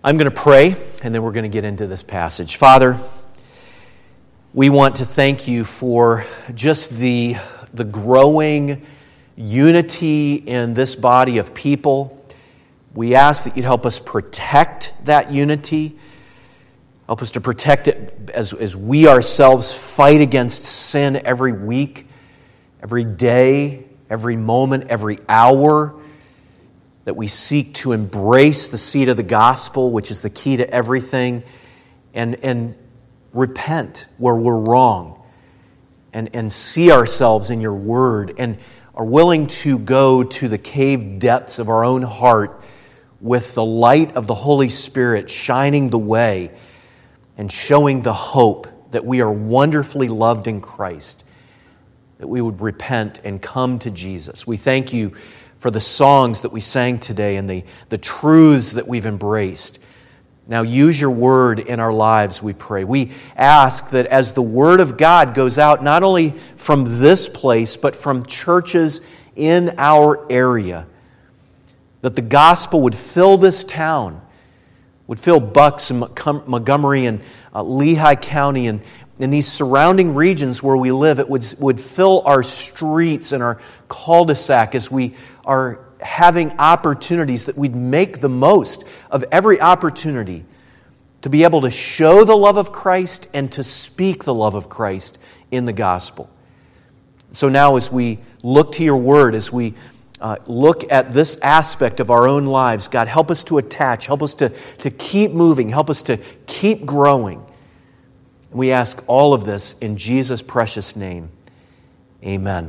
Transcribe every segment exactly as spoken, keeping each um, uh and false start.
I'm going to pray, and then we're going to get into this passage. Father, we want to thank you for just the, the growing unity in this body of people. We ask that you'd help us protect that unity. Help us to protect it as, as we ourselves fight against sin every week, every day, every moment, every hour. That we seek to embrace the seed of the gospel, which is the key to everything, and, and repent where we're wrong, and, and see ourselves in your word, and are willing to go to the cave depths of our own heart with the light of the Holy Spirit shining the way and showing the hope that we are wonderfully loved in Christ, that we would repent and come to Jesus. We thank you for the songs that we sang today and the, the truths that we've embraced. Now use your word in our lives, we pray. We ask that as the word of God goes out, not only from this place, but from churches in our area, that the gospel would fill this town, would fill Bucks and Montgomery and uh, Lehigh County and in these surrounding regions where we live. It would, would fill our streets and our cul-de-sac as we are having opportunities, that we'd make the most of every opportunity to be able to show the love of Christ and to speak the love of Christ in the gospel. So now as we look to your word, as we uh, look at this aspect of our own lives, God, help us to attach, help us to, to keep moving, help us to keep growing. And we ask all of this in Jesus' precious name. Amen.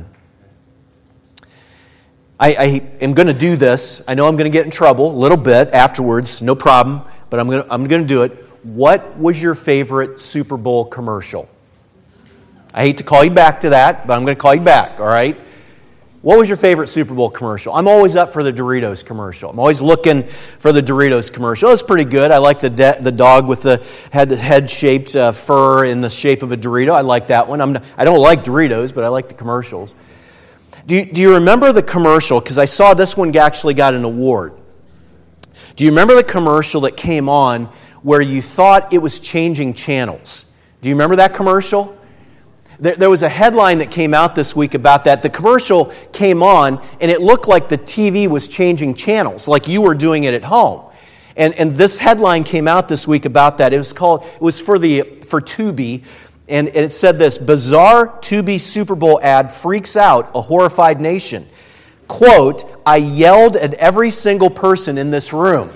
I, I am going to do this. I know I'm going to get in trouble a little bit afterwards, no problem, but I'm going to, I'm going to do it. What was your favorite Super Bowl commercial? I hate to call you back to that, but I'm going to call you back, all right? What was your favorite Super Bowl commercial? I'm always up for the Doritos commercial. I'm always looking for the Doritos commercial. It's pretty good. I like the de- the dog with the head head shaped uh, fur in the shape of a Dorito. I like that one. I'm not, I don't like Doritos, but I like the commercials. Do you, do you remember the commercial? Because I saw this one actually got an award. Do you remember the commercial that came on where you thought it was changing channels? Do you remember that commercial? There, there was a headline that came out this week about that. The commercial came on and it looked like the T V was changing channels, like you were doing it at home. And, and this headline came out this week about that. It was called, it was for the for Tubi. And it said this: bizarre Tubi Super Bowl ad freaks out a horrified nation. Quote, I yelled at every single person in this room.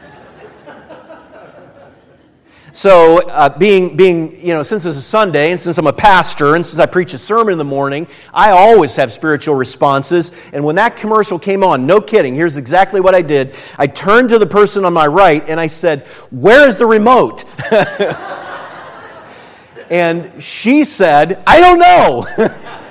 So uh, being, being, you know, since it's a Sunday and since I'm a pastor and since I preach a sermon in the morning, I always have spiritual responses. And when that commercial came on, no kidding, here's exactly what I did. I turned to the person on my right and I said, where is the remote? And she said, I don't know.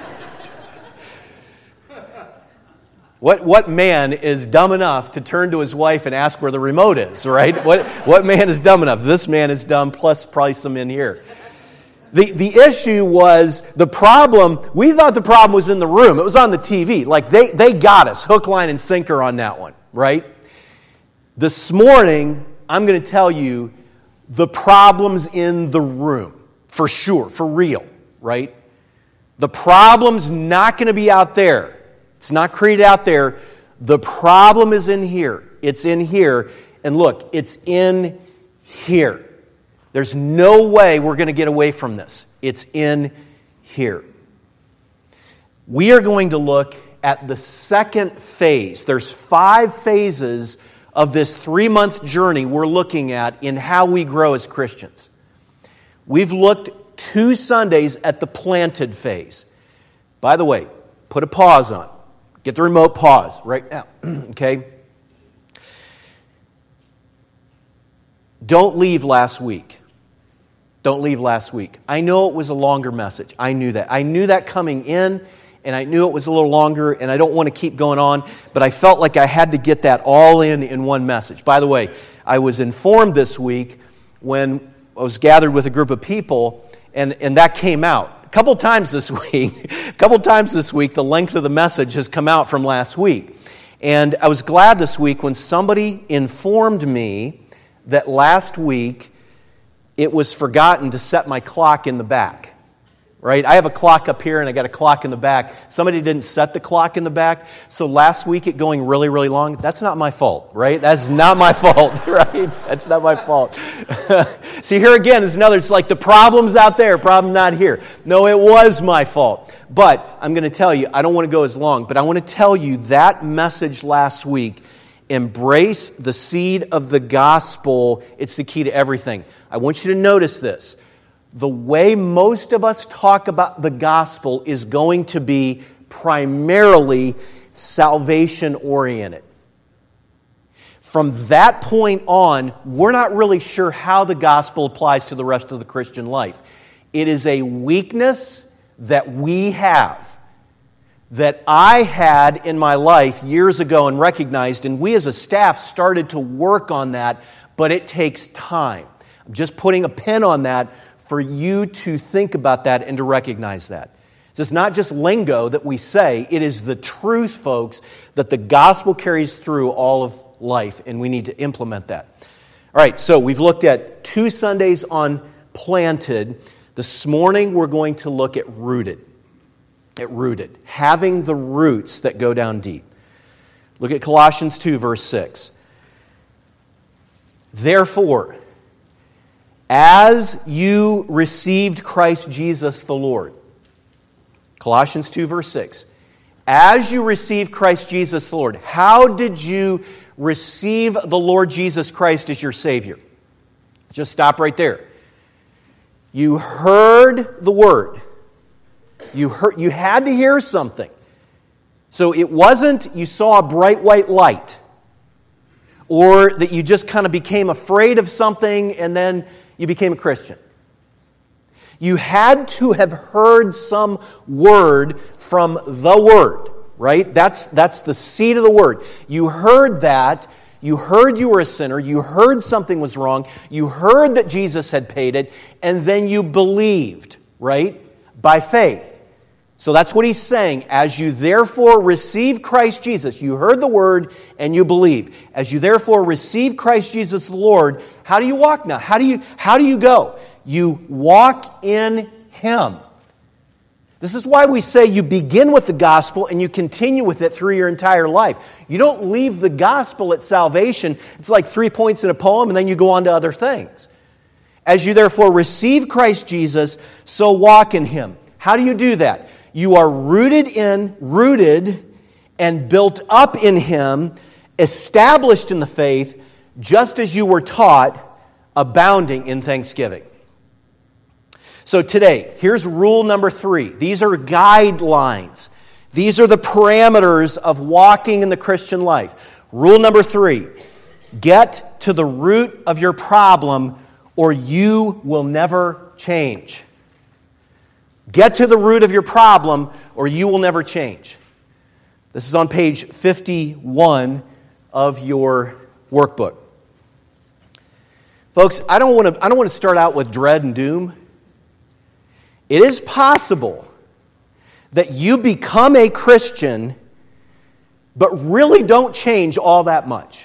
What what man is dumb enough to turn to his wife and ask where the remote is, right? What what man is dumb enough? This man is dumb, plus probably some in here. The the issue was the problem, we thought the problem was in the room. It was on the T V. Like they, they got us, hook, line, and sinker on that one, right? This morning, I'm going to tell you the problem's in the room. For sure, for real, right? The problem's not going to be out there. It's not created out there. The problem is in here. It's in here. And look, it's in here. There's no way we're going to get away from this. It's in here. We are going to look at the second phase. There's five phases of this three-month journey we're looking at in how we grow as Christians. We've looked two Sundays at the planted phase. By the way, put a pause on. Get the remote, pause right now. Okay? Don't leave last week. Don't leave last week. I know it was a longer message. I knew that. I knew that coming in, and I knew it was a little longer, and I don't want to keep going on, but I felt like I had to get that all in in one message. By the way, I was informed this week when I was gathered with a group of people, and, and that came out. A couple times this week, a couple times this week, the length of the message has come out from last week. And I was glad this week when somebody informed me that last week it was forgotten to set my clock in the back. Right? I have a clock up here and I got a clock in the back. Somebody didn't set the clock in the back. So last week it going really, really long. That's not my fault, right? That's not my fault, right? That's not my fault. See, here again is another, it's like the problem's out there, problem not here. No, it was my fault. But I'm going to tell you, I don't want to go as long, but I want to tell you that message last week, embrace the seed of the gospel. It's the key to everything. I want you to notice this. The way most of us talk about the gospel is going to be primarily salvation-oriented. From that point on, we're not really sure how the gospel applies to the rest of the Christian life. It is a weakness that we have, that I had in my life years ago and recognized, and we as a staff started to work on that, but it takes time. I'm just putting a pin on that for you to think about that and to recognize that. So it's not just lingo that we say, it is the truth, folks, that the gospel carries through all of life, and we need to implement that. All right, so we've looked at two Sundays on planted. This morning we're going to look at rooted. At rooted, having the roots that go down deep. Look at Colossians two, verse six. Therefore, as you received Christ Jesus the Lord. Colossians two, verse six. As you received Christ Jesus the Lord. How did you receive the Lord Jesus Christ as your Savior? Just stop right there. You heard the Word. You heard, you had to hear something. So it wasn't you saw a bright white light. Or that you just kind of became afraid of something and then you became a Christian. You had to have heard some word from the Word, right? That's, that's the seed of the Word. You heard that. You heard you were a sinner. You heard something was wrong. You heard that Jesus had paid it. And then you believed, right? By faith. So that's what he's saying. As you therefore receive Christ Jesus, you heard the word and you believe. As you therefore receive Christ Jesus the Lord, how do you walk now? How do you, how do you go? You walk in Him. This is why we say you begin with the gospel and you continue with it through your entire life. You don't leave the gospel at salvation. It's like three points in a poem and then you go on to other things. As you therefore receive Christ Jesus, so walk in Him. How do you do that? You are rooted in, rooted and built up in Him, established in the faith, just as you were taught, abounding in thanksgiving. So today, here's rule number three. These are guidelines. These are the parameters of walking in the Christian life. Rule number three, get to the root of your problem or you will never change. Get to the root of your problem or you will never change. This is on page fifty-one of your workbook. Folks, I don't want to I don't want to start out with dread and doom. It is possible that you become a Christian but really don't change all that much.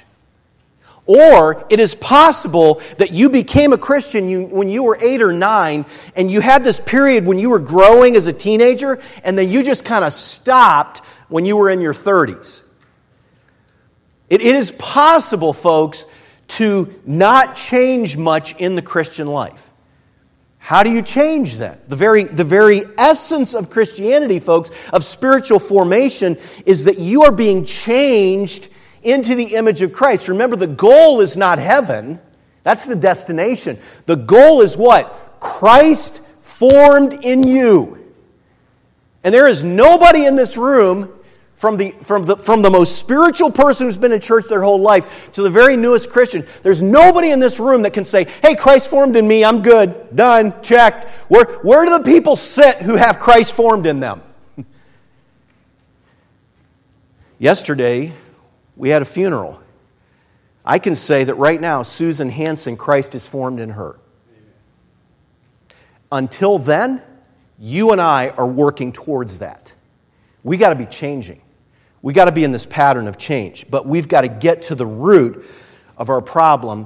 Or it is possible that you became a Christian you, when you were eight or nine and you had this period when you were growing as a teenager and then you just kind of stopped when you were in your thirties. It, it is possible, folks, to not change much in the Christian life. How do you change that? The very, the very essence of Christianity, folks, of spiritual formation is that you are being changed into the image of Christ. Remember, the goal is not heaven. That's the destination. The goal is what? Christ formed in you. And there is nobody in this room, from the, from the, from the most spiritual person who's been in church their whole life to the very newest Christian, there's nobody in this room that can say, hey, Christ formed in me, I'm good, done, checked. Where, where do the people sit who have Christ formed in them? Yesterday, we had a funeral. I can say that right now, Susan Hansen, Christ is formed in her. Until then, you and I are working towards that. We got to be changing. We got to be in this pattern of change. But we've got to get to the root of our problem,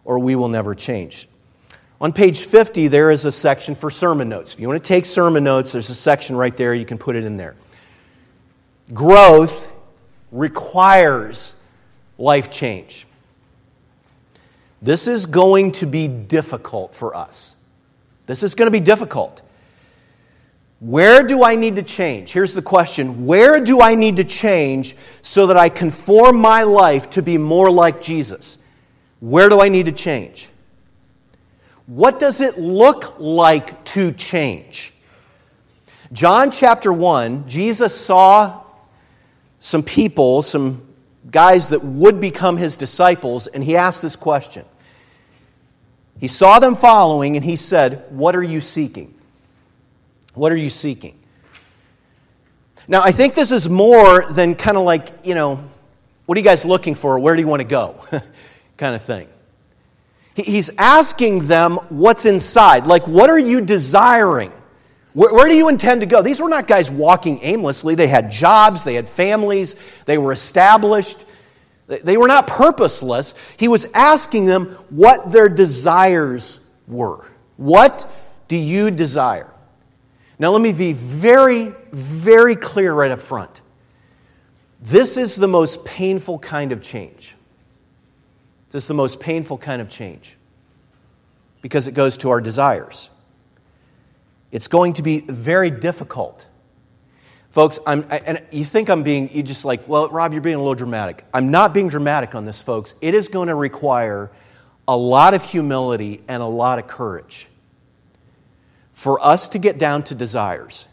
or we will never change. On page fifty, there is a section for sermon notes. If you want to take sermon notes, there's a section right there. You can put it in there. Growth requires life change. This is going to be difficult for us. This is going to be difficult. Where do I need to change? Here's the question. Where do I need to change so that I conform my life to be more like Jesus? Where do I need to change? What does it look like to change? John chapter one, Jesus saw some people, some guys that would become his disciples, and he asked this question. He saw them following, and he said, "What are you seeking? What are you seeking?" Now, I think this is more than kind of like, you know, what are you guys looking for? Where do you want to go? kind of thing. He's asking them what's inside. Like, what are you desiring? Where, where do you intend to go? These were not guys walking aimlessly. They had jobs. They had families. They were established. They were not purposeless. He was asking them what their desires were. What do you desire? Now, let me be very, very clear right up front. This is the most painful kind of change. This is the most painful kind of change because it goes to our desires. It's going to be very difficult. Folks, I'm, I, and you think I'm being, you just like, well, Rob, you're being a little dramatic. I'm not being dramatic on this, folks. It is going to require a lot of humility and a lot of courage for us to get down to desires.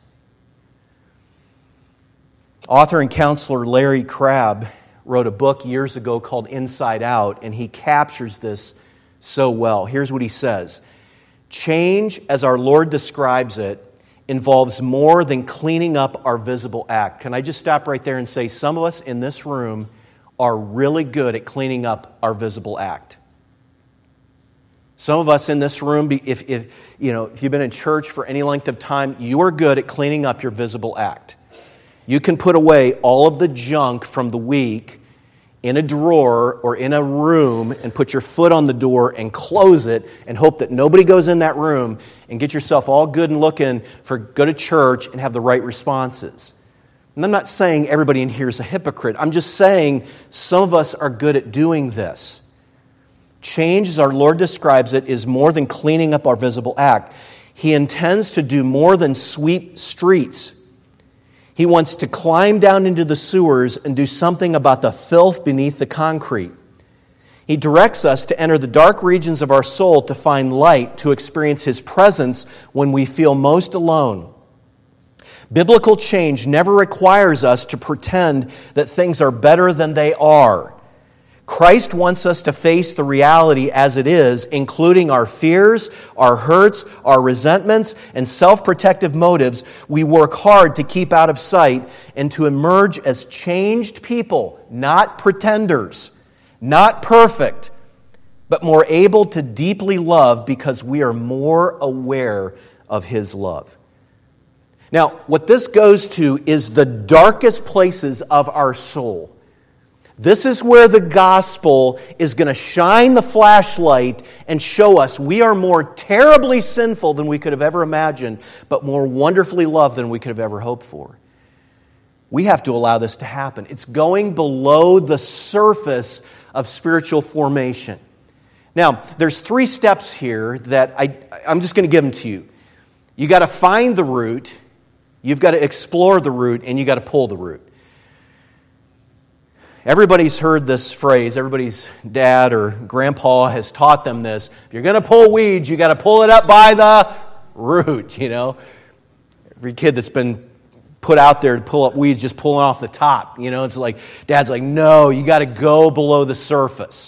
Author and counselor Larry Crabb wrote a book years ago called Inside Out, and he captures this so well. Here's what he says. Change, as our Lord describes it, involves more than cleaning up our visible act. Can I just stop right there and say some of us in this room are really good at cleaning up our visible act. Some of us in this room, if, if, you know, if you've been in church for any length of time, you are good at cleaning up your visible act. You can put away all of the junk from the week in a drawer or in a room and put your foot on the door and close it and hope that nobody goes in that room and get yourself all good and looking for go to church and have the right responses. And I'm not saying everybody in here is a hypocrite. I'm just saying some of us are good at doing this. Change, as our Lord describes it, is more than cleaning up our visible act. He intends to do more than sweep streets. He wants to climb down into the sewers and do something about the filth beneath the concrete. He directs us to enter the dark regions of our soul to find light, to experience His presence when we feel most alone. Biblical change never requires us to pretend that things are better than they are. Christ wants us to face the reality as it is, including our fears, our hurts, our resentments, and self-protective motives we work hard to keep out of sight and to emerge as changed people, not pretenders, not perfect, but more able to deeply love because we are more aware of His love. Now, what this goes to is the darkest places of our soul. This is where the gospel is going to shine the flashlight and show us we are more terribly sinful than we could have ever imagined, but more wonderfully loved than we could have ever hoped for. We have to allow this to happen. It's going below the surface of spiritual formation. Now, there's three steps here that I, I'm just going to give them to you. You got to find the root, you've got to explore the root, and you got to pull the root. Everybody's heard this phrase. Everybody's dad or grandpa has taught them this. If you're going to pull weeds, you got to pull it up by the root, you know. Every kid that's been put out there to pull up weeds, just pulling off the top, you know. It's like, Dad's like, no, you got to go below the surface.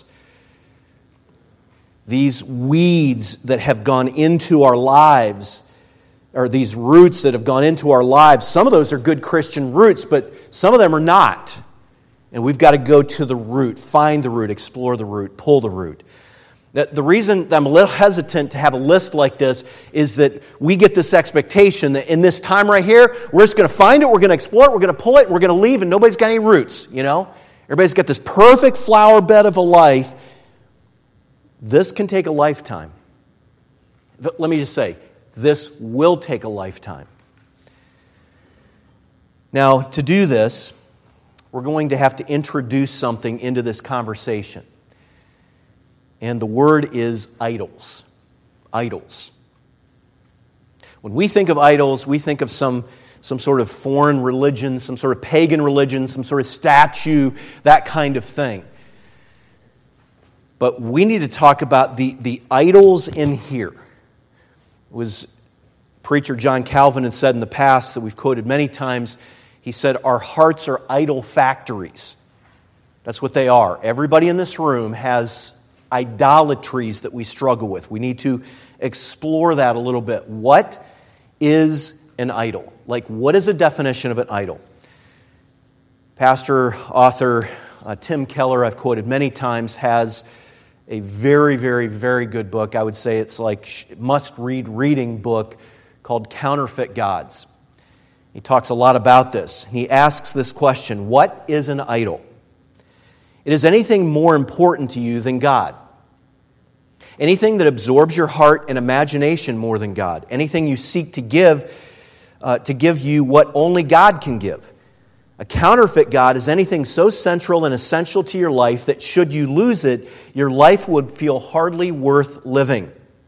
These weeds that have gone into our lives, or these roots that have gone into our lives, some of those are good Christian roots, but some of them are not. And we've got to go to the root, find the root, explore the root, pull the root. The reason that I'm a little hesitant to have a list like this is that we get this expectation that in this time right here, we're just going to find it, we're going to explore it, we're going to pull it, we're going to leave, and nobody's got any roots, you know? Everybody's got this perfect flower bed of a life, This can take a lifetime. Let me just say, this will take a lifetime. Now, to do this, we're going to have to introduce something into this conversation. And the word is idols. Idols. When we think of idols, we think of some, some sort of foreign religion, some sort of pagan religion, some sort of statue, that kind of thing. But we need to talk about the, the idols in here. It was preacher John Calvin had said in the past that we've quoted many times. He said, our hearts are idol factories. That's what they are. Everybody in this room has idolatries that we struggle with. We need to explore that a little bit. What is an idol? Like, what is a definition of an idol? Pastor, author uh, Tim Keller, I've quoted many times, has a very, very, very good book. I would say it's like must-read reading book called Counterfeit Gods. He talks a lot about this. He asks this question, what is an idol? It is anything more important to you than God. Anything that absorbs your heart and imagination more than God. Anything you seek to give, uh, to give you what only God can give. A counterfeit God is anything so central and essential to your life that should you lose it, your life would feel hardly worth living.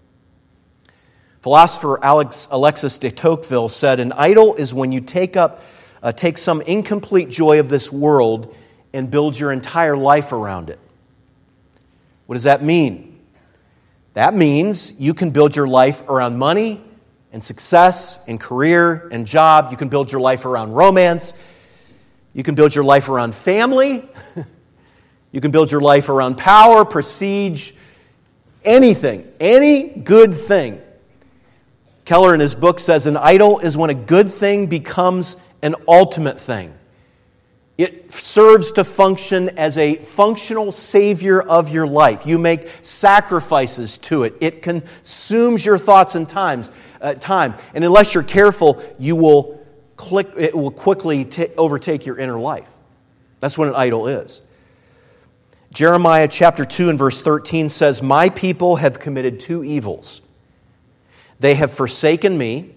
Philosopher Alex, Alexis de Tocqueville said, an idol is when you take up, uh, take some incomplete joy of this world and build your entire life around it. What does that mean? That means you can build your life around money and success and career and job. You can build your life around romance. You can build your life around family. You can build your life around power, prestige, anything, any good thing. Keller in his book says an idol is when a good thing becomes an ultimate thing. It serves to function as a functional savior of your life. You make sacrifices to it. It consumes your thoughts and times, uh, time. And unless you're careful, you will click. It will quickly t- overtake your inner life. That's what an idol is. Jeremiah chapter two and verse thirteen says, my people have committed two evils. They have forsaken me,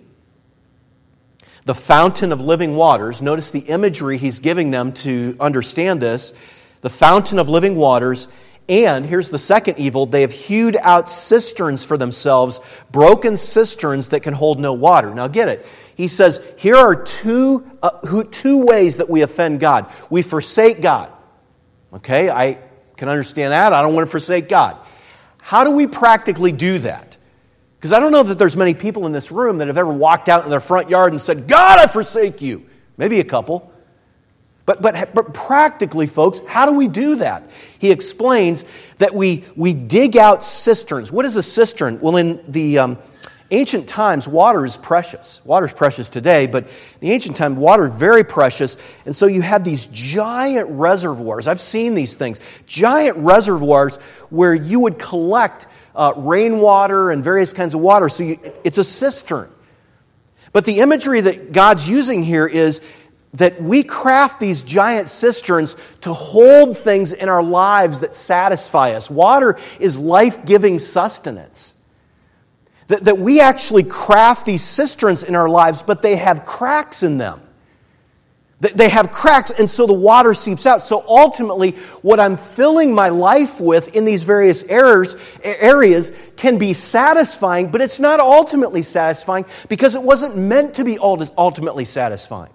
the fountain of living waters. Notice the imagery he's giving them to understand this. The fountain of living waters. And here's the second evil. They have hewed out cisterns for themselves, broken cisterns that can hold no water. Now get it. He says, here are two, uh, who, two ways that we offend God. We forsake God. Okay, I can understand that. I don't want to forsake God. How do we practically do that? Because I don't know that there's many people in this room that have ever walked out in their front yard and said, God, I forsake you. Maybe a couple. But, but, but practically, folks, how do we do that? He explains that we, we dig out cisterns. What is a cistern? Well, in the um, ancient times, water is precious. Water is precious today, but in the ancient time, water is very precious. And so you had these giant reservoirs. I've seen these things. Giant reservoirs where you would collect Uh, rainwater and various kinds of water. So you, it's a cistern. But the imagery that God's using here is that we craft these giant cisterns to hold things in our lives that satisfy us. Water is life-giving sustenance. That, that we actually craft these cisterns in our lives, but they have cracks in them. They have cracks, and so the water seeps out. So ultimately, what I'm filling my life with in these various errors, areas can be satisfying, but it's not ultimately satisfying because it wasn't meant to be ultimately satisfying.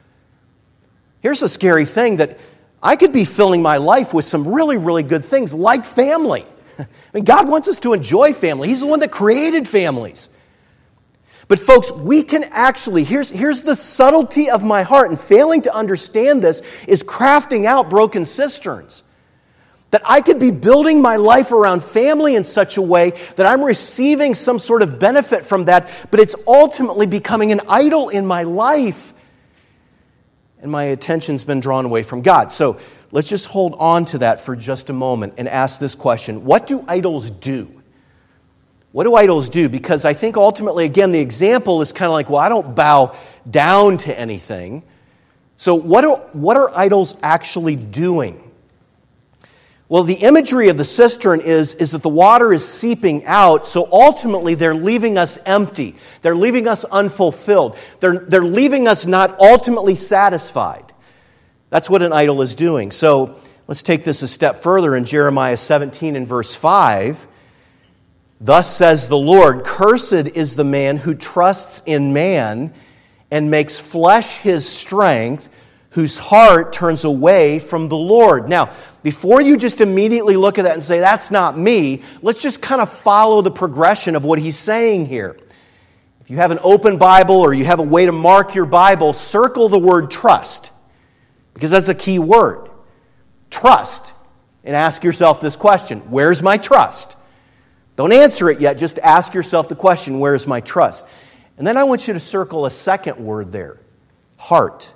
Here's the scary thing, that I could be filling my life with some really, really good things, like family. I mean, God wants us to enjoy family. He's the one that created families. But folks, we can actually, here's, here's the subtlety of my heart, and failing to understand this is crafting out broken cisterns. That I could be building my life around family in such a way that I'm receiving some sort of benefit from that, but it's ultimately becoming an idol in my life. And my attention's been drawn away from God. So let's just hold on to that for just a moment and ask this question. What do idols do? What do idols do? Because I think ultimately, again, the example is kind of like, well, I don't bow down to anything. So what are, what are idols actually doing? Well, the imagery of the cistern is, is that the water is seeping out, so ultimately they're leaving us empty. They're leaving us unfulfilled. They're, they're leaving us not ultimately satisfied. That's what an idol is doing. So let's take this a step further in Jeremiah seventeen and verse five. Thus says the Lord, cursed is the man who trusts in man and makes flesh his strength, whose heart turns away from the Lord. Now, before you just immediately look at that and say, that's not me, let's just kind of follow the progression of what he's saying here. If you have an open Bible or you have a way to mark your Bible, circle the word trust, because that's a key word. Trust. And ask yourself this question, where's my trust? Don't answer it yet, just ask yourself the question, where's my trust? And then I want you to circle a second word there, heart.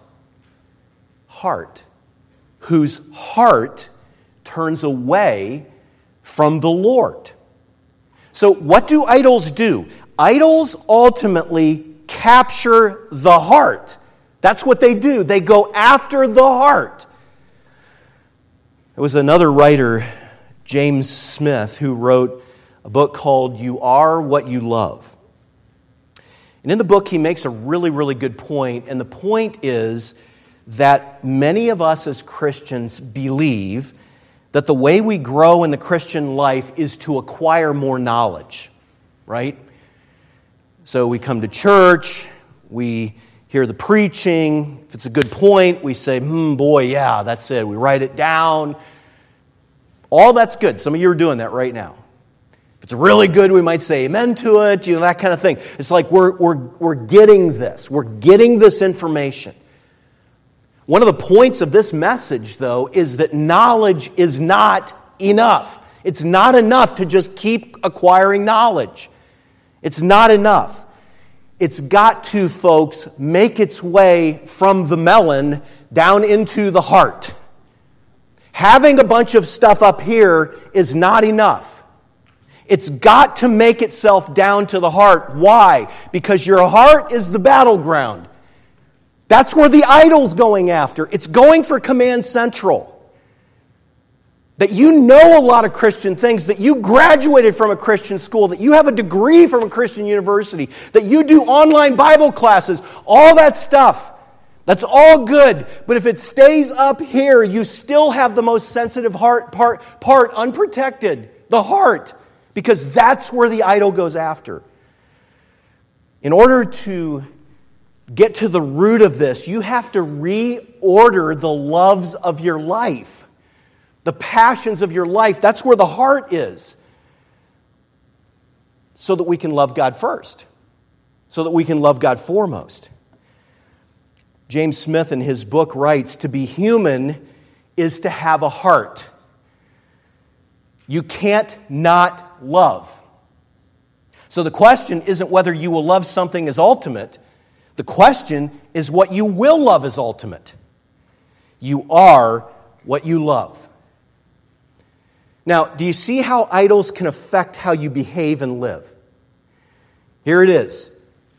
Heart. Whose heart turns away from the Lord. So what do idols do? Idols ultimately capture the heart. That's what they do. They go after the heart. There was another writer, James Smith, who wrote a book called You Are What You Love. And in the book, he makes a really, really good point. And the point is that many of us as Christians believe that the way we grow in the Christian life is to acquire more knowledge, right? So we come to church, we hear the preaching. If it's a good point, we say, hmm, boy, yeah, that's it. We write it down. All that's good. Some of you are doing that right now. If it's really good, we might say amen to it, you know, that kind of thing. It's like we're, we're, we're getting this. We're getting this information. One of the points of this message, though, is that knowledge is not enough. It's not enough to just keep acquiring knowledge. It's not enough. It's got to, folks, make its way from the melon down into the heart. Having a bunch of stuff up here is not enough. It's got to make itself down to the heart. Why? Because your heart is the battleground. That's where the idol's going after. It's going for command central. That you know a lot of Christian things, that you graduated from a Christian school, that you have a degree from a Christian university, that you do online Bible classes, all that stuff. That's all good. But if it stays up here, you still have the most sensitive heart part, part unprotected, the heart, because that's where the idol goes after. In order to get to the root of this, you have to reorder the loves of your life, the passions of your life. That's where the heart is, so that we can love God first, so that we can love God foremost. James Smith in his book writes, to be human is to have a heart. You can't not love. So the question isn't whether you will love something as ultimate. The question is what you will love as ultimate. You are what you love. Now, do you see how idols can affect how you behave and live? Here it is.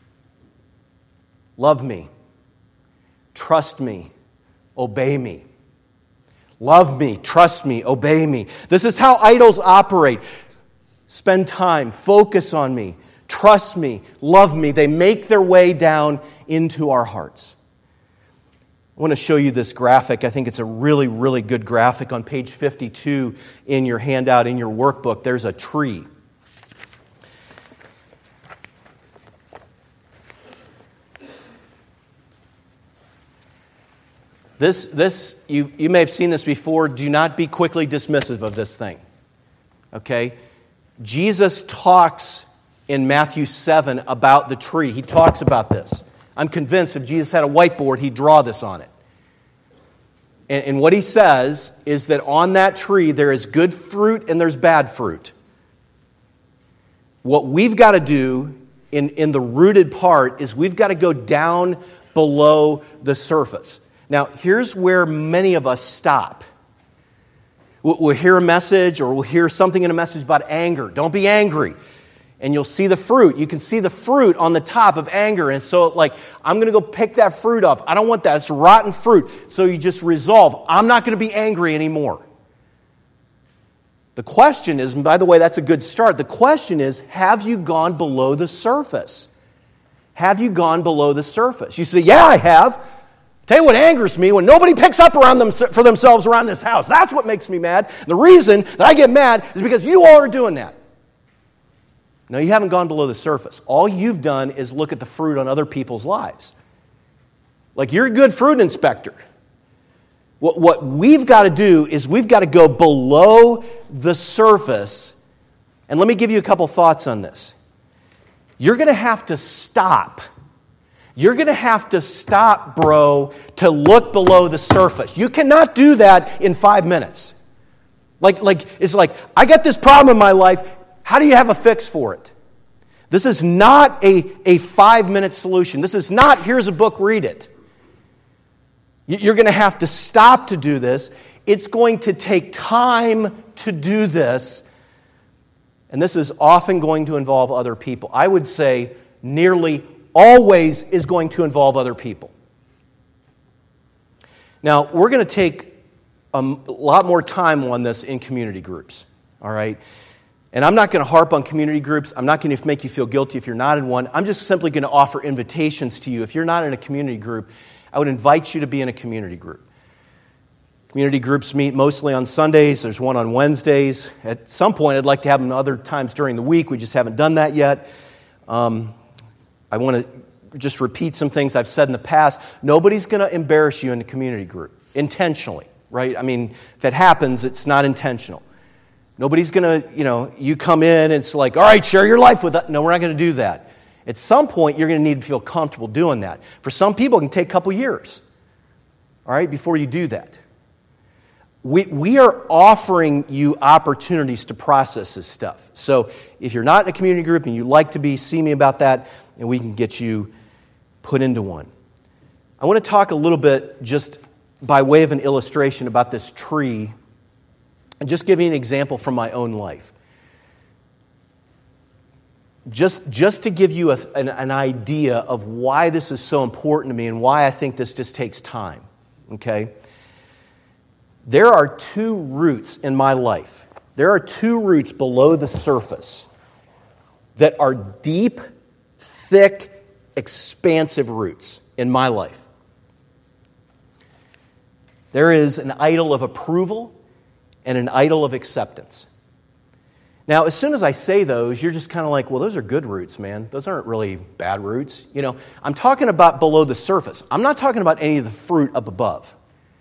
Love me. Trust me. Obey me. Love me. Trust me. Obey me. This is how idols operate. Spend time. Focus on me. Trust me, love me. They make their way down into our hearts. I want to show you this graphic. I think it's a really, really good graphic. On page fifty-two in your handout, in your workbook, there's a tree. This, this you, you may have seen this before. Do not be quickly dismissive of this thing. Okay? Jesus talks in Matthew seven about the tree. He talks about this. I'm convinced if Jesus had a whiteboard, he'd draw this on it. And, and what he says is that on that tree there is good fruit and there's bad fruit. What we've got to do in, in the rooted part is we've got to go down below the surface. Now, here's where many of us stop. We'll, we'll hear a message or we'll hear something in a message about anger. Don't be angry. And you'll see the fruit. You can see the fruit on the top of anger. And so, like, I'm going to go pick that fruit off. I don't want that. It's rotten fruit. So you just resolve, I'm not going to be angry anymore. The question is, and by the way, that's a good start. The question is, have you gone below the surface? Have you gone below the surface? You say, yeah, I have. Tell you what angers me, when nobody picks up around them for themselves around this house. That's what makes me mad. And the reason that I get mad is because you all are doing that. No, you haven't gone below the surface. All you've done is look at the fruit on other people's lives. Like, you're a good fruit inspector. What, what we've got to do is we've got to go below the surface. And let me give you a couple thoughts on this. You're going to have to stop. You're going to have to stop, bro, to look below the surface. You cannot do that in five minutes. Like, like it's like, I got this problem in my life. How do you have a fix for it? This is not a, a five-minute solution. This is not, here's a book, read it. You're going to have to stop to do this. It's going to take time to do this. And this is often going to involve other people. I would say nearly always is going to involve other people. Now, we're going to take a lot more time on this in community groups, all right? And I'm not going to harp on community groups. I'm not going to make you feel guilty if you're not in one. I'm just simply going to offer invitations to you. If you're not in a community group, I would invite you to be in a community group. Community groups meet mostly on Sundays. There's one on Wednesdays. At some point, I'd like to have them other times during the week. We just haven't done that yet. Um, I want to just repeat some things I've said in the past. Nobody's going to embarrass you in a community group intentionally, right? I mean, if it happens, it's not intentional. Nobody's going to, you know, you come in and it's like, all right, share your life with us. No, we're not going to do that. At some point, you're going to need to feel comfortable doing that. For some people, it can take a couple years, all right, before you do that. We, we are offering you opportunities to process this stuff. So if you're not in a community group and you'd like to be, see me about that, and we can get you put into one. I want to talk a little bit, just by way of an illustration, about this tree, and just give you an example from my own life. Just, just to give you a, an, an idea of why this is so important to me and why I think this just takes time, okay? There are two roots in my life. There are two roots below the surface that are deep, thick, expansive roots in my life. There is an idol of approval and an idol of acceptance. Now, as soon as I say those, you're just kind of like, well, those are good roots, man. Those aren't really bad roots. You know, I'm talking about below the surface. I'm not talking about any of the fruit up above.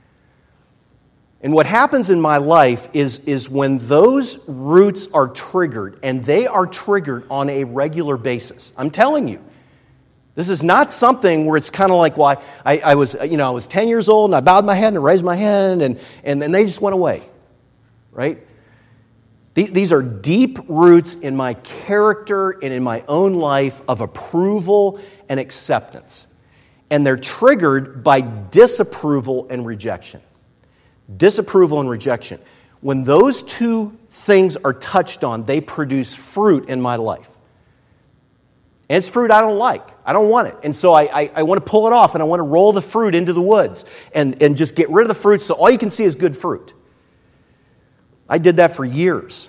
And what happens in my life is, is when those roots are triggered, and they are triggered on a regular basis. I'm telling you, this is not something where it's kind of like, well, I, I was, you know, I was ten years old and I bowed my head and I raised my hand and, and then they just went away, right? These are deep roots in my character and in my own life of approval and acceptance. And they're triggered by disapproval and rejection. Disapproval and rejection. When those two things are touched on, they produce fruit in my life. And it's fruit I don't like. I don't want it. And so I, I, I want to pull it off and I want to roll the fruit into the woods and, and just get rid of the fruit so all you can see is good fruit. I did that for years.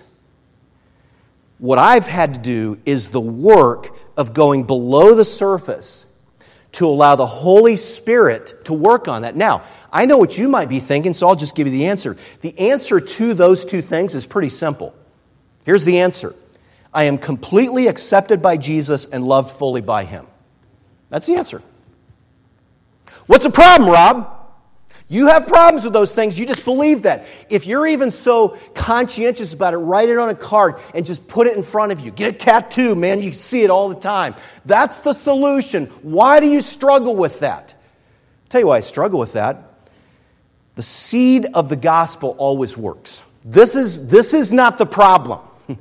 What I've had to do is the work of going below the surface to allow the Holy Spirit to work on that. Now, I know what you might be thinking, so I'll just give you the answer. The answer to those two things is pretty simple. Here's the answer. I am completely accepted by Jesus and loved fully by Him. That's the answer. What's the problem, Rob? You have problems with those things. You just believe that. If you're even so conscientious about it, write it on a card and just put it in front of you. Get a tattoo, man. You see it all the time. That's the solution. Why do you struggle with that? I'll tell you why I struggle with that. The seed of the gospel always works. This is, this is not the problem.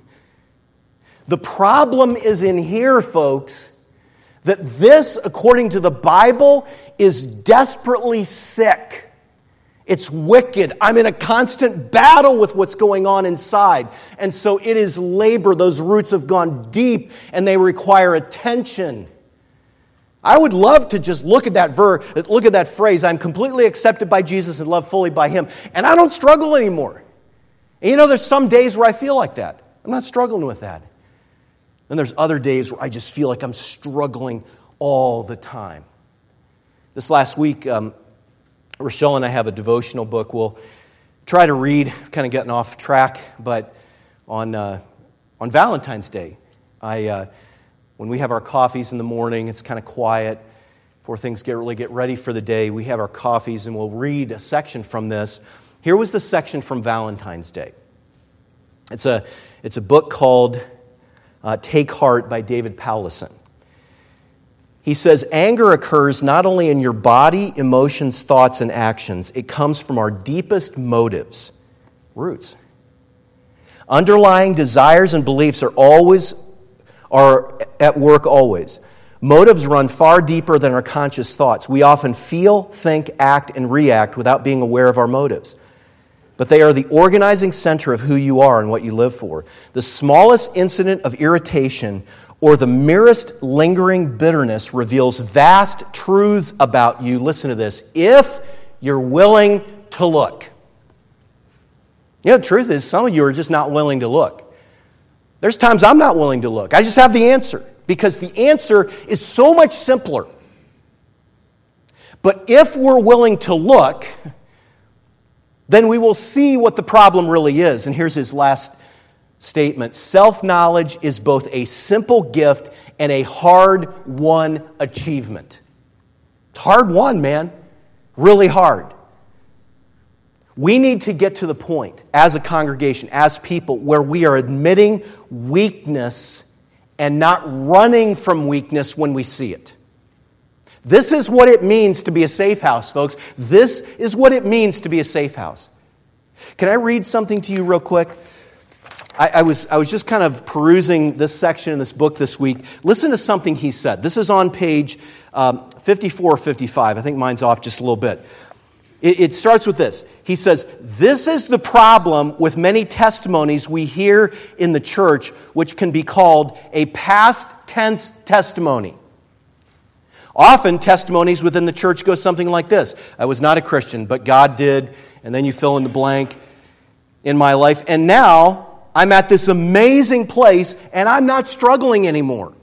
The problem is in here, folks, that this, according to the Bible, is desperately sick. It's wicked. I'm in a constant battle with what's going on inside. And so it is labor. Those roots have gone deep and they require attention. I would love to just look at that ver- look at that phrase, I'm completely accepted by Jesus and loved fully by Him. And I don't struggle anymore. And you know, there's some days where I feel like that. I'm not struggling with that. And there's other days where I just feel like I'm struggling all the time. This last week, um, Rochelle and I have a devotional book we'll try to read, kind of getting off track, but on uh, on Valentine's Day, I uh, when we have our coffees in the morning, it's kind of quiet before things get really get ready for the day. We have our coffees and we'll read a section from this. Here was the section from Valentine's Day. It's a it's a book called uh, Take Heart by David Powlison. He says, anger occurs not only in your body, emotions, thoughts, and actions. It comes from our deepest motives, roots. Underlying desires and beliefs are always are at work always. Motives run far deeper than our conscious thoughts. We often feel, think, act, and react without being aware of our motives. But they are the organizing center of who you are and what you live for. The smallest incident of irritation or the merest lingering bitterness reveals vast truths about you. Listen to this. If you're willing to look. You know, the truth is, some of you are just not willing to look. There's times I'm not willing to look. I just have the answer, because the answer is so much simpler. But if we're willing to look, then we will see what the problem really is. And here's his last statement. Self-knowledge is both a simple gift and a hard-won achievement. It's hard-won, man. Really hard. We need to get to the point, as a congregation, as people, where we are admitting weakness and not running from weakness when we see it. This is what it means to be a safe house, folks. This is what it means to be a safe house. Can I read something to you real quick? I, I was I was just kind of perusing this section in this book this week. Listen to something he said. This is on page um, fifty-four or fifty-five. I think mine's off just a little bit. It, it starts with this. He says, this is the problem with many testimonies we hear in the church, which can be called a past tense testimony. Often, testimonies within the church go something like this. I was not a Christian, but God did, and then you fill in the blank in my life. And now, I'm at this amazing place, and I'm not struggling anymore.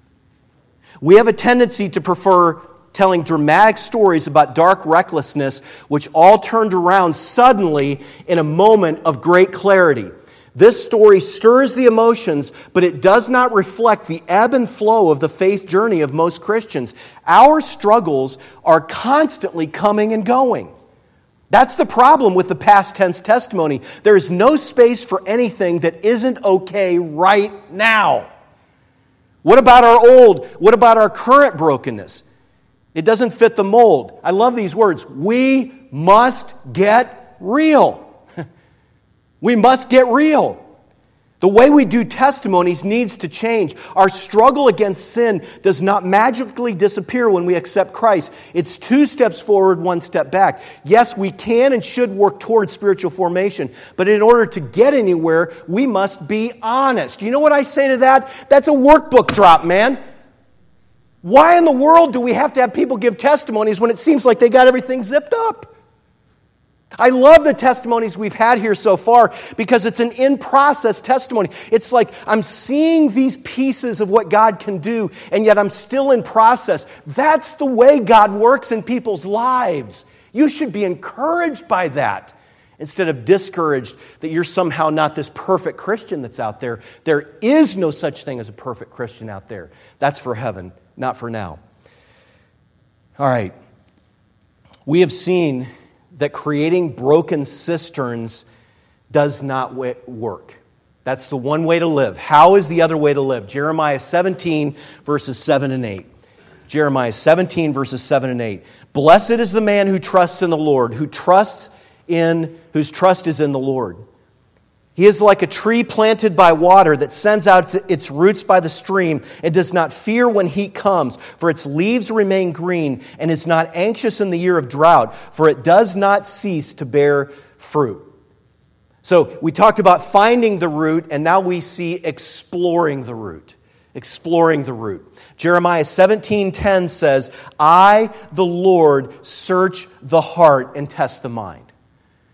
We have a tendency to prefer telling dramatic stories about dark recklessness, which all turned around suddenly in a moment of great clarity. This story stirs the emotions, but it does not reflect the ebb and flow of the faith journey of most Christians. Our struggles are constantly coming and going. That's the problem with the past tense testimony. There is no space for anything that isn't okay right now. What about our old? What about our current brokenness? It doesn't fit the mold. I love these words. We must get real. We must get real. The way we do testimonies needs to change. Our struggle against sin does not magically disappear when we accept Christ. It's two steps forward, one step back. Yes, we can and should work towards spiritual formation, but in order to get anywhere, we must be honest. You know what I say to that? That's a workbook drop, man. Why in the world do we have to have people give testimonies when it seems like they got everything zipped up? I love the testimonies we've had here so far because it's an in-process testimony. It's like I'm seeing these pieces of what God can do, and yet I'm still in process. That's the way God works in people's lives. You should be encouraged by that instead of discouraged that you're somehow not this perfect Christian that's out there. There is no such thing as a perfect Christian out there. That's for heaven, not for now. All right. We have seen that creating broken cisterns does not work. That's the one way to live. How is the other way to live? Jeremiah seventeen, verses seven and eight. Jeremiah seventeen, verses seven and eight. Blessed is the man who trusts in the Lord, who trusts in, whose trust is in the Lord. He is like a tree planted by water that sends out its roots by the stream and does not fear when heat comes, for its leaves remain green, and is not anxious in the year of drought, for it does not cease to bear fruit. So we talked about finding the root, and now we see exploring the root. Exploring the root. Jeremiah seventeen ten says, I, the Lord, search the heart and test the mind.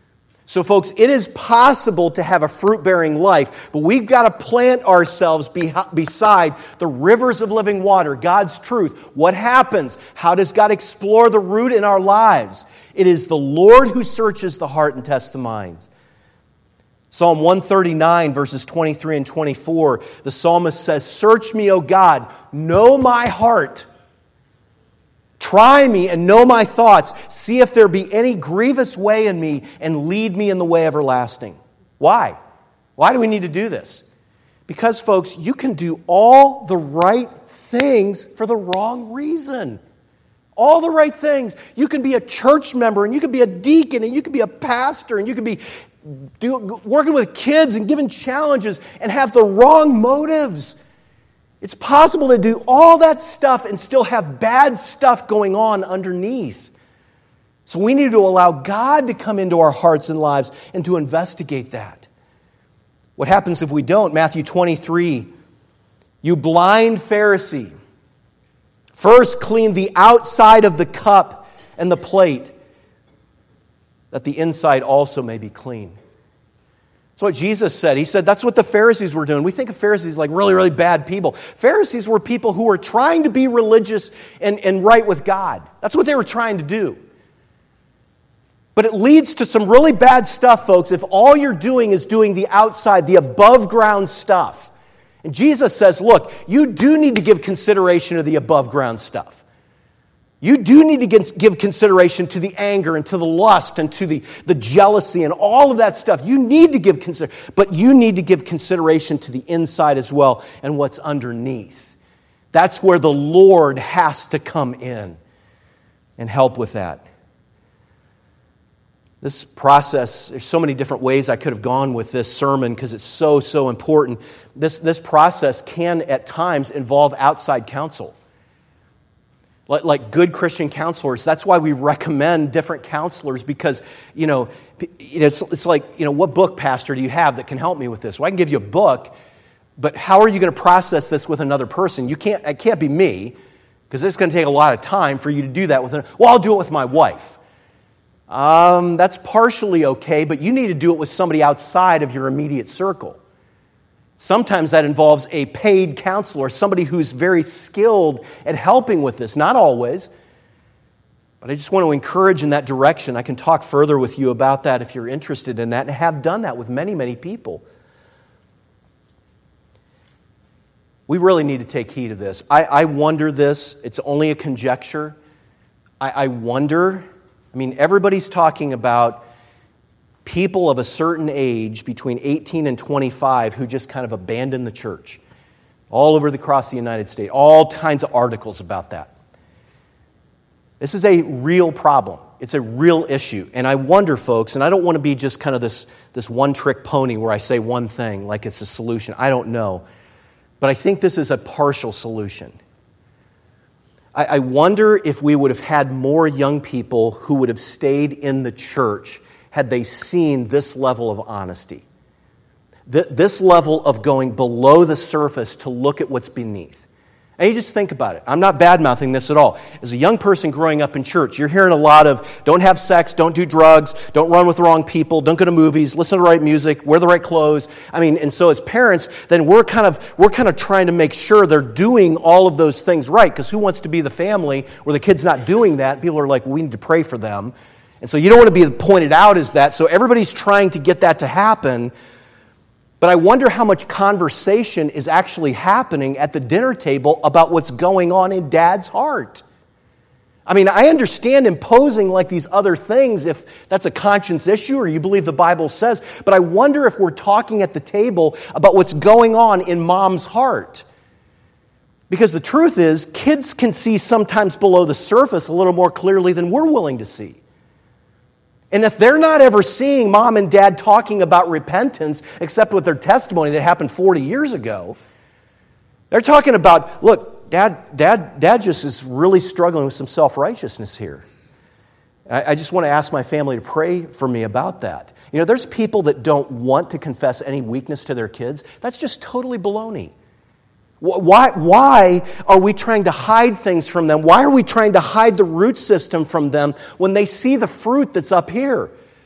So folks, it is possible to have a fruit-bearing life, but we've got to plant ourselves be- beside the rivers of living water, God's truth. What happens? How does God explore the root in our lives? It is the Lord who searches the heart and tests the minds. Psalm one thirty-nine, verses twenty-three and twenty-four, the psalmist says, "Search me, O God, know my heart. Try me and know my thoughts. See if there be any grievous way in me and lead me in the way everlasting." Why? Why do we need to do this? Because, folks, you can do all the right things for the wrong reason. All the right things. You can be a church member, and you can be a deacon, and you can be a pastor, and you can be do, working with kids and giving challenges and have the wrong motives. It's possible to do all that stuff and still have bad stuff going on underneath. So we need to allow God to come into our hearts and lives and to investigate that. What happens if we don't? Matthew twenty-three, "You blind Pharisee, first clean the outside of the cup and the plate, that the inside also may be clean." That's what Jesus said. He said that's what the Pharisees were doing. We think of Pharisees like really, really bad people. Pharisees were people who were trying to be religious and, and right with God. That's what they were trying to do. But it leads to some really bad stuff, folks, if all you're doing is doing the outside, the above ground stuff. And Jesus says, look, you do need to give consideration to the above ground stuff. You do need to give consideration to the anger and to the lust and to the, the jealousy and all of that stuff. You need to give consideration, but you need to give consideration to the inside as well and what's underneath. That's where the Lord has to come in and help with that. This process, there's so many different ways I could have gone with this sermon because it's so, so important. This, this process can at times involve outside counsel. Like good Christian counselors. That's why we recommend different counselors because, you know, it's, it's like, you know, what book, pastor, do you have that can help me with this? Well, I can give you a book, but how are you going to process this with another person? You can't, it can't be me because it's going to take a lot of time for you to do that with, an, well, I'll do it with my wife. Um, that's partially okay, but you need to do it with somebody outside of your immediate circle. Sometimes that involves a paid counselor, somebody who's very skilled at helping with this. Not always, but I just want to encourage in that direction. I can talk further with you about that if you're interested in that, and have done that with many, many people. We really need to take heed of this. I, I wonder this. It's only a conjecture. I, I wonder, I mean, everybody's talking about people of a certain age between eighteen and twenty-five who just kind of abandon the church. All over the, across the United States. All kinds of articles about that. This is a real problem. It's a real issue. And I wonder, folks, and I don't want to be just kind of this, this one-trick pony where I say one thing like it's a solution. I don't know. But I think this is a partial solution. I, I wonder if we would have had more young people who would have stayed in the church had they seen this level of honesty, this level of going below the surface to look at what's beneath. And you just think about it. I'm not bad-mouthing this at all. As a young person growing up in church, you're hearing a lot of don't have sex, don't do drugs, don't run with the wrong people, don't go to movies, listen to the right music, wear the right clothes. I mean, and so as parents, then we're kind of we're kind of trying to make sure they're doing all of those things right. Because who wants to be the family where the kid's not doing that? People are like, well, we need to pray for them. And so you don't want to be pointed out as that. So everybody's trying to get that to happen. But I wonder how much conversation is actually happening at the dinner table about what's going on in Dad's heart. I mean, I understand imposing like these other things if that's a conscience issue or you believe the Bible says, but I wonder if we're talking at the table about what's going on in Mom's heart. Because the truth is, kids can see sometimes below the surface a little more clearly than we're willing to see. And if they're not ever seeing Mom and Dad talking about repentance, except with their testimony that happened forty years ago, they're talking about, look, Dad, Dad, Dad just is really struggling with some self-righteousness here. I, I just want to ask my family to pray for me about that. You know, there's people that don't want to confess any weakness to their kids. That's just totally baloney. Why, why are we trying to hide things from them? Why are we trying to hide the root system from them when they see the fruit that's up here?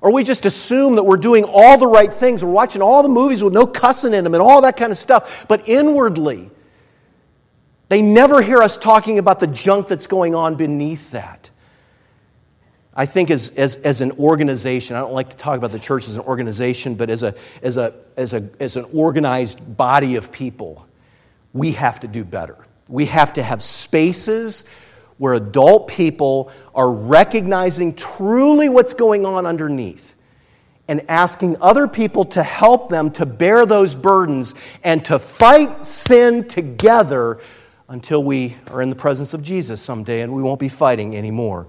Or we just assume that we're doing all the right things. We're watching all the movies with no cussing in them and all that kind of stuff. But inwardly, they never hear us talking about the junk that's going on beneath that. I think as, as, as an organization, I don't like to talk about the church as an organization, but as a, as a, as a, as an organized body of people, we have to do better. We have to have spaces where adult people are recognizing truly what's going on underneath and asking other people to help them to bear those burdens and to fight sin together until we are in the presence of Jesus someday and we won't be fighting anymore.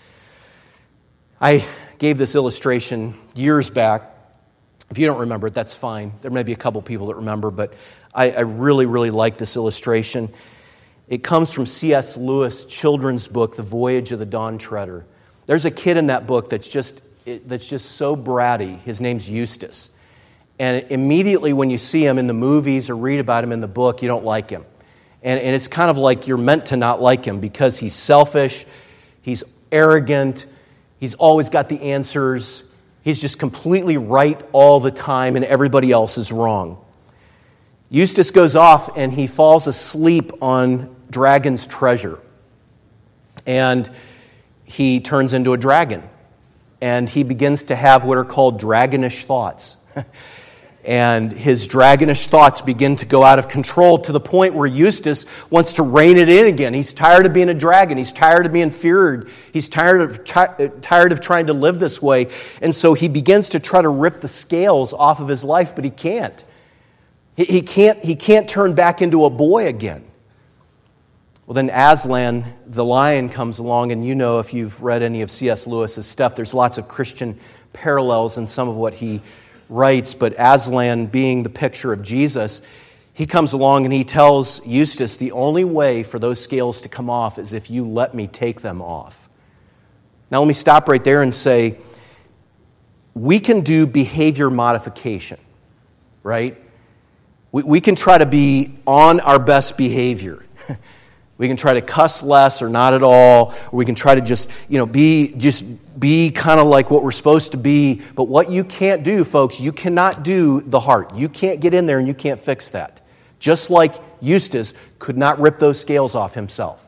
I gave this illustration years back. If you don't remember it, that's fine. There may be a couple people that remember, but I, I really, really like this illustration. It comes from C S Lewis' children's book, The Voyage of the Dawn Treader. There's a kid in that book that's just that's just so bratty. His name's Eustace. And immediately when you see him in the movies or read about him in the book, you don't like him. And, and it's kind of like you're meant to not like him because he's selfish, he's arrogant, he's always got the answers, he's just completely right all the time and everybody else is wrong. Eustace goes off and he falls asleep on Dragon's treasure. And he turns into a dragon. And he begins to have what are called dragonish thoughts. And his dragonish thoughts begin to go out of control to the point where Eustace wants to rein it in again. He's tired of being a dragon. He's tired of being feared. He's tired of t- tired of trying to live this way. And so he begins to try to rip the scales off of his life, but he can't. He, he can't. He can't turn back into a boy again. Well, then Aslan, the lion, comes along, and you know if you've read any of C S Lewis's stuff, there's lots of Christian parallels in some of what he writes, but Aslan being the picture of Jesus, he comes along and he tells Eustace the only way for those scales to come off is if you let me take them off. Now let me stop right there and say, we can do behavior modification, right? We, we can try to be on our best behavior. We can try to cuss less or not at all, or we can try to just, you know, be just be kind of like what we're supposed to be. But what you can't do, folks, you cannot do the heart. You can't get in there and you can't fix that. Just like Eustace could not rip those scales off himself.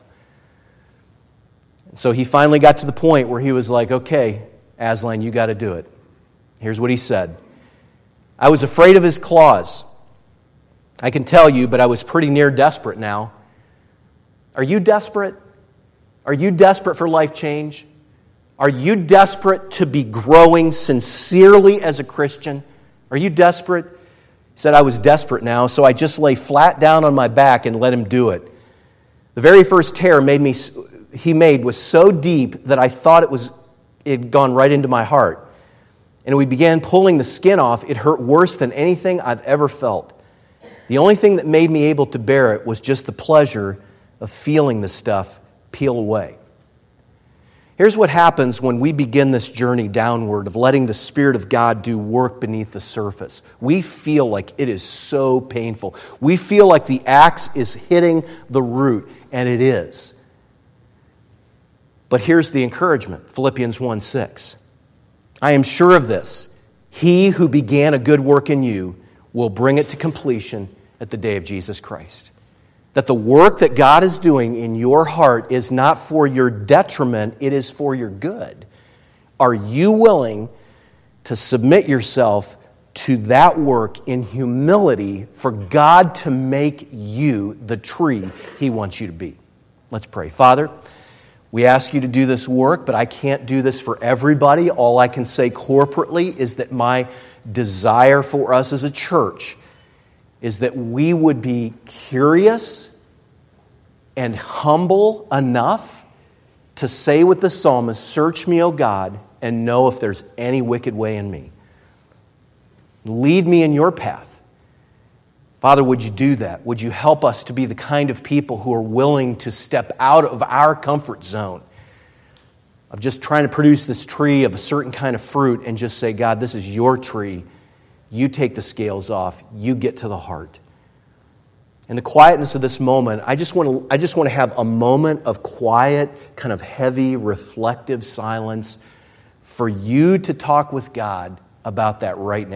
So he finally got to the point where he was like, okay, Aslan, you got to do it. Here's what he said. I was afraid of his claws. I can tell you, but I was pretty near desperate now. Are you desperate? Are you desperate for life change? Are you desperate to be growing sincerely as a Christian? Are you desperate? He said, I was desperate now, so I just lay flat down on my back and let him do it. The very first tear made me, he made was so deep that I thought it was it had gone right into my heart. And we began pulling the skin off. It hurt worse than anything I've ever felt. The only thing that made me able to bear it was just the pleasure of feeling the stuff peel away. Here's what happens when we begin this journey downward of letting the Spirit of God do work beneath the surface. We feel like it is so painful. We feel like the axe is hitting the root, and it is. But here's the encouragement, Philippians one six. I am sure of this. He who began a good work in you will bring it to completion at the day of Jesus Christ. That the work that God is doing in your heart is not for your detriment, it is for your good. Are you willing to submit yourself to that work in humility for God to make you the tree He wants you to be? Let's pray. Father, we ask you to do this work, but I can't do this for everybody. All I can say corporately is that my desire for us as a church is that we would be curious and humble enough to say with the psalmist, search me, O God, and know if there's any wicked way in me. Lead me in your path. Father, would you do that? Would you help us to be the kind of people who are willing to step out of our comfort zone of just trying to produce this tree of a certain kind of fruit and just say, God, this is your tree. You take the scales off. You get to the heart. In the quietness of this moment, I just want to I just want to have a moment of quiet, kind of heavy, reflective silence for you to talk with God about that right now.